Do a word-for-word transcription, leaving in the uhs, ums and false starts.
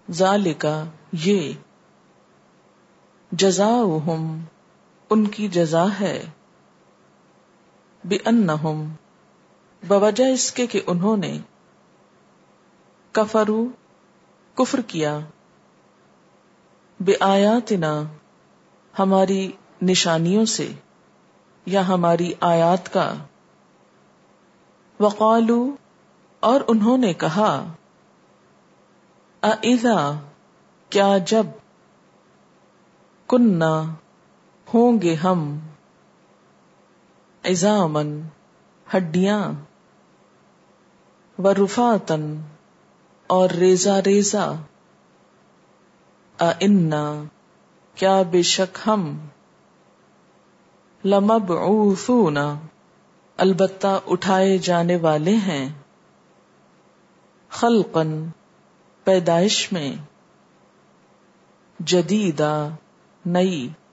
ذالکا یہ، جزاؤہم ان کی جزا ہے، بِأَنَّهُمْ بوجہ اس کے کہ انہوں نے، کفروا کفر کیا، بِآیاتنا ہماری نشانیوں سے یا ہماری آیات کا، وقالوا اور انہوں نے کہا، اَإِذَا کیا جب، کننا ہوں گے ہم، عظاماً ہڈیاں، ورفاتاً اور ریزہ ریزہ، اِنَّا کیا بے شک ہم، لمبعوثون البتہ اٹھائے جانے والے ہیں، خلقاً پیدائش میں، جدیدہ نئی،